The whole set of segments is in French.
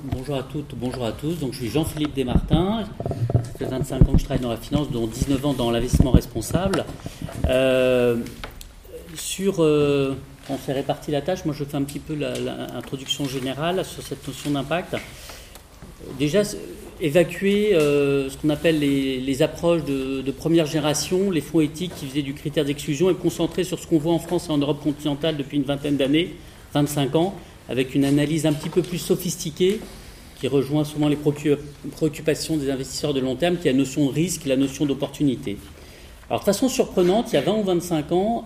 Bonjour à toutes, bonjour à tous. Donc, je suis Jean-Philippe Desmartins. Ça fait 25 ans que je travaille dans la finance, dont 19 ans dans l'investissement responsable. On s'est réparti la tâche. Moi, je fais un petit peu l'introduction générale sur cette notion d'impact. Déjà, évacuer ce qu'on appelle les approches de première génération, les fonds éthiques qui faisaient du critère d'exclusion, et concentrer sur ce qu'on voit en France et en Europe continentale depuis une vingtaine d'années, 25 ans, avec une analyse un petit peu plus sophistiquée qui rejoint souvent les préoccupations des investisseurs de long terme, qui est la notion de risque et la notion d'opportunité. Alors, de façon surprenante, il y a 20 ou 25 ans,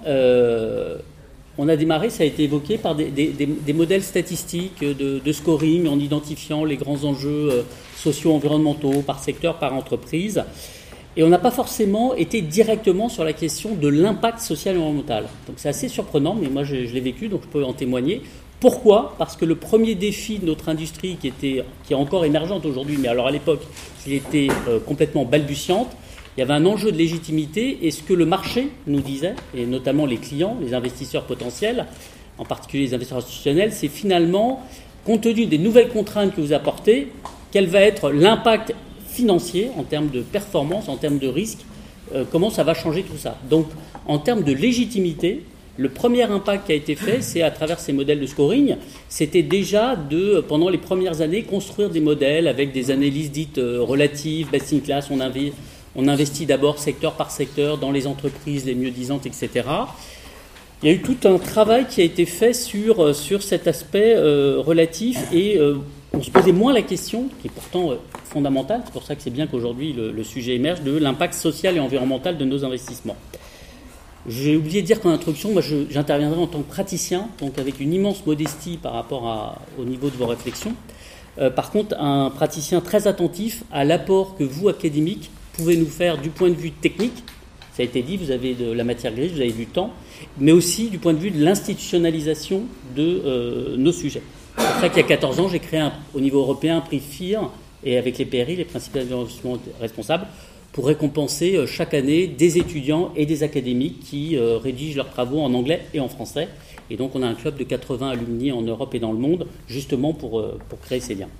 on a démarré, ça a été évoqué, par des modèles statistiques de scoring en identifiant les grands enjeux socio-environnementaux par secteur, par entreprise. Et on n'a pas forcément été directement sur la question de l'impact social et environnemental. Donc c'est assez surprenant, mais moi je l'ai vécu, donc je peux en témoigner. Pourquoi ? Parce que le premier défi de notre industrie, qui est encore émergente aujourd'hui, mais alors à l'époque, il était complètement balbutiante, il y avait un enjeu de légitimité, et ce que le marché nous disait, et notamment les clients, les investisseurs potentiels, en particulier les investisseurs institutionnels, c'est finalement, compte tenu des nouvelles contraintes que vous apportez, quel va être l'impact financier en termes de performance, en termes de risque, comment ça va changer tout ça. Donc, en termes de légitimité, le premier impact qui a été fait, c'est à travers ces modèles de scoring, c'était déjà pendant les premières années, construire des modèles avec des analyses dites relatives, best in class. On investit d'abord secteur par secteur dans les entreprises les mieux disantes, etc. Il y a eu tout un travail qui a été fait sur cet aspect relatif, et on se posait moins la question, qui est pourtant fondamentale, c'est pour ça que c'est bien qu'aujourd'hui le sujet émerge, de l'impact social et environnemental de nos investissements. J'ai oublié de dire qu'en introduction, moi j'interviendrai en tant que praticien, donc avec une immense modestie par rapport au niveau de vos réflexions. Par contre, un praticien très attentif à l'apport que vous, académiques, pouvez nous faire du point de vue technique. Ça a été dit, vous avez de la matière grise, vous avez du temps, mais aussi du point de vue de l'institutionnalisation de nos sujets. C'est pour ça qu'il y a 14 ans, j'ai créé au niveau européen un prix FIR, et avec les PRI, les principaux investissements responsables, pour récompenser chaque année des étudiants et des académiques qui rédigent leurs travaux en anglais et en français. Et donc on a un club de 80 alumni en Europe et dans le monde, justement pour créer ces liens.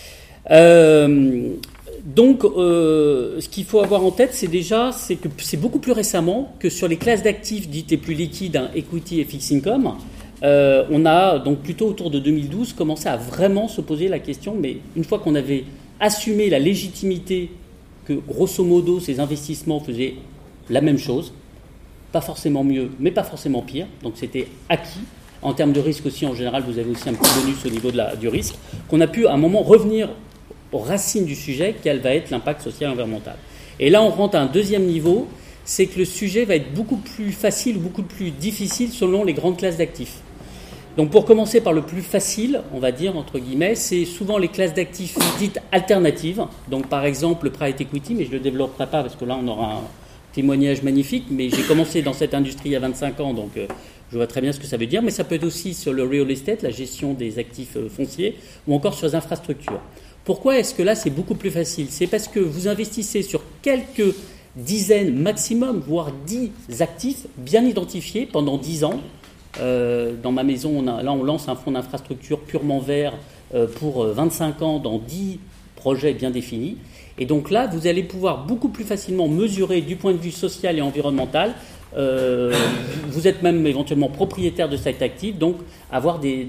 Donc, ce qu'il faut avoir en tête, c'est que c'est beaucoup plus récemment que sur les classes d'actifs dites les plus liquides, equity et fixed income, on a donc plutôt autour de 2012 commencé à vraiment se poser la question, mais une fois qu'on avait assumé la légitimité que grosso modo ces investissements faisaient la même chose, pas forcément mieux, mais pas forcément pire, donc c'était acquis. En termes de risque aussi, en général, vous avez aussi un petit bonus au niveau du risque, qu'on a pu à un moment revenir aux racines du sujet, quel va être l'impact social et environnemental. Et là, on rentre à un deuxième niveau, c'est que le sujet va être beaucoup plus facile ou beaucoup plus difficile selon les grandes classes d'actifs. Donc pour commencer par le plus facile, on va dire, entre guillemets, c'est souvent les classes d'actifs dites alternatives. Donc par exemple le private equity, mais je ne le développerai pas parce que là on aura un témoignage magnifique, mais j'ai commencé dans cette industrie il y a 25 ans, donc je vois très bien ce que ça veut dire, mais ça peut être aussi sur le real estate, la gestion des actifs fonciers, ou encore sur les infrastructures. Pourquoi est-ce que là c'est beaucoup plus facile ? C'est parce que vous investissez sur quelques dizaines maximum, voire 10 actifs bien identifiés pendant 10 ans. Dans ma maison, on lance un fonds d'infrastructure purement vert pour 25 ans dans 10 projets bien définis. Et donc là, vous allez pouvoir beaucoup plus facilement mesurer du point de vue social et environnemental. Vous êtes même éventuellement propriétaire de cet actif, donc avoir des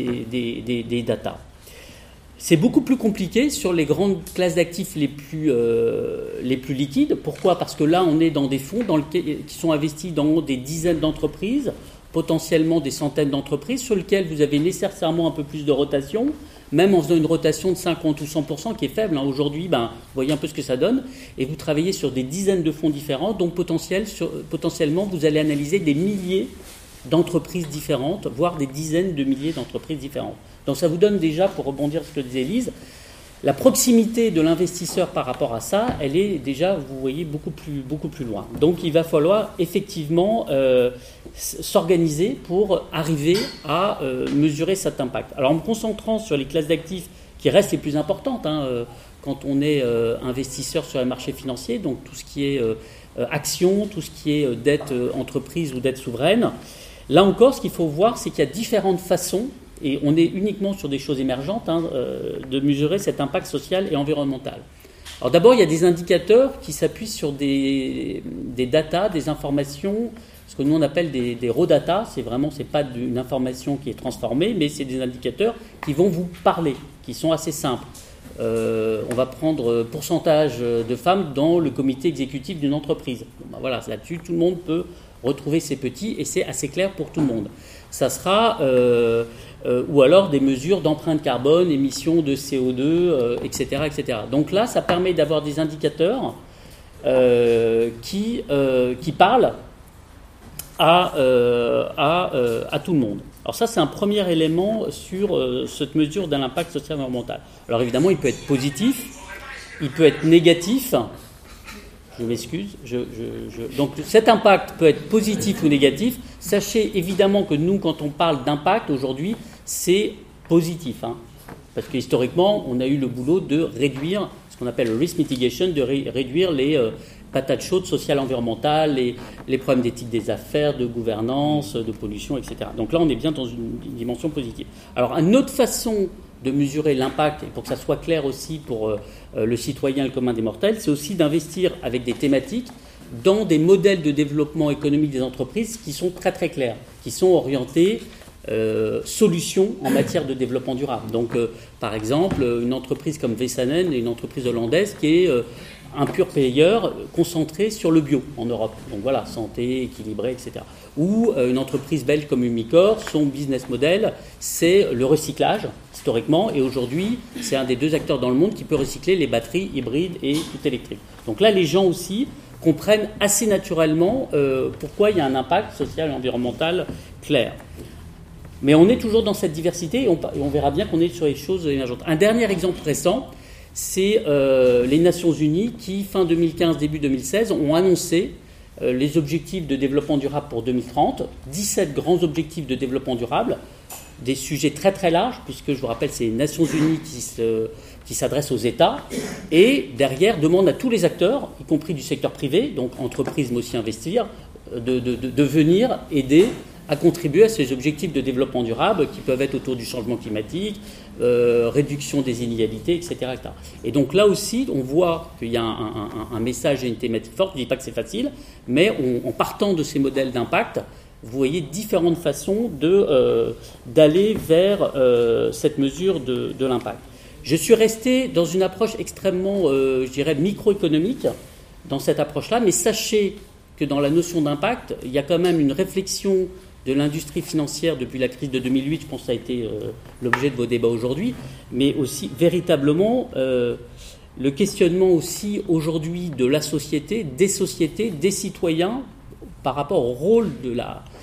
datas. C'est beaucoup plus compliqué sur les grandes classes d'actifs les plus liquides. Pourquoi ? Parce que là, on est dans des fonds qui sont investis dans des dizaines d'entreprises, potentiellement des centaines d'entreprises, sur lesquelles vous avez nécessairement un peu plus de rotation, même en faisant une rotation de 50 ou 100% qui est faible. Aujourd'hui, vous voyez un peu ce que ça donne, et vous travaillez sur des dizaines de fonds différents, donc potentiellement, vous allez analyser des milliers d'entreprises différentes, voire des dizaines de milliers d'entreprises différentes. Donc ça vous donne déjà, pour rebondir sur ce que disait Lise, la proximité de l'investisseur par rapport à ça, elle est déjà, vous voyez, beaucoup plus loin. Donc il va falloir effectivement s'organiser pour arriver à mesurer cet impact. Alors en me concentrant sur les classes d'actifs qui restent les plus importantes, quand on est investisseur sur les marchés financiers, donc tout ce qui est actions, tout ce qui est dette entreprise ou dette souveraine, là encore, ce qu'il faut voir, c'est qu'il y a différentes façons et on est uniquement sur des choses émergentes, de mesurer cet impact social et environnemental. Alors d'abord, il y a des indicateurs qui s'appuient sur des data, des informations, ce que nous on appelle des raw data. C'est pas une information qui est transformée, mais c'est des indicateurs qui vont vous parler, qui sont assez simples. On va prendre pourcentage de femmes dans le comité exécutif d'une entreprise. Voilà, là-dessus, tout le monde peut retrouver ces petits et c'est assez clair pour tout le monde. Ça sera, ou alors des mesures d'empreinte carbone, émissions de CO2, etc., etc. Donc là, ça permet d'avoir des indicateurs qui parlent à tout le monde. Alors ça, c'est un premier élément sur cette mesure de l'impact social et environnemental. Alors évidemment, il peut être positif, il peut être négatif. Je m'excuse. Donc cet impact peut être positif ou négatif. Sachez évidemment que nous, quand on parle d'impact aujourd'hui, c'est positif. Parce que historiquement, on a eu le boulot de réduire ce qu'on appelle le risk mitigation, de réduire les patates chaudes sociales, environnementales, les problèmes d'éthique des affaires, de gouvernance, de pollution, etc. Donc là, on est bien dans une dimension positive. Alors, une autre façon de mesurer l'impact, et pour que ça soit clair aussi pour le citoyen et le commun des mortels, c'est aussi d'investir avec des thématiques dans des modèles de développement économique des entreprises qui sont très très clairs, qui sont orientés solutions en matière de développement durable. Donc, par exemple, une entreprise comme Vesanen, une entreprise hollandaise qui est un pur payeur concentré sur le bio en Europe. Donc voilà, santé, équilibré, etc. Ou une entreprise belge comme Umicore, son business model, c'est le recyclage, historiquement, et aujourd'hui, c'est un des 2 acteurs dans le monde qui peut recycler les batteries hybrides et tout électriques. Donc là, les gens aussi comprennent assez naturellement pourquoi il y a un impact social et environnemental clair. Mais on est toujours dans cette diversité et on verra bien qu'on est sur les choses émergentes. Un dernier exemple récent, c'est les Nations Unies qui, fin 2015, début 2016, ont annoncé les objectifs de développement durable pour 2030, 17 grands objectifs de développement durable, des sujets très très larges, puisque je vous rappelle, c'est les Nations Unies qui s'adressent aux États, et derrière demandent à tous les acteurs, y compris du secteur privé, donc entreprises mais aussi investir, de venir aider à contribuer à ces objectifs de développement durable qui peuvent être autour du changement climatique, réduction des inégalités, etc., etc. Et donc là aussi, on voit qu'il y a un message et une thématique forte. Je ne dis pas que c'est facile, mais en partant de ces modèles d'impact, vous voyez différentes façons d'aller vers cette mesure de l'impact. Je suis resté dans une approche extrêmement, je dirais, microéconomique dans cette approche-là, mais sachez que dans la notion d'impact, il y a quand même une réflexion de l'industrie financière depuis la crise de 2008, je pense que ça a été l'objet de vos débats aujourd'hui, mais aussi véritablement le questionnement aussi aujourd'hui de la société, des citoyens par rapport au rôle de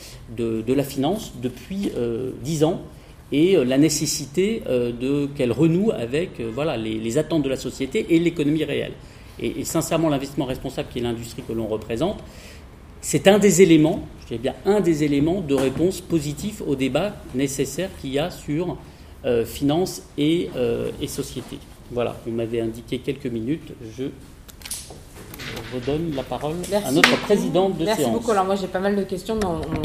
la finance depuis 10 ans et la nécessité qu'elle renoue avec les attentes de la société et l'économie réelle. Et sincèrement, l'investissement responsable qui est l'industrie que l'on représente, c'est un des éléments, je dis bien un des éléments de réponse positive au débat nécessaire qu'il y a sur finance et société. Voilà, on m'avait indiqué quelques minutes, je redonne la parole à notre présidente de séance. Merci beaucoup. Alors moi j'ai pas mal de questions, mais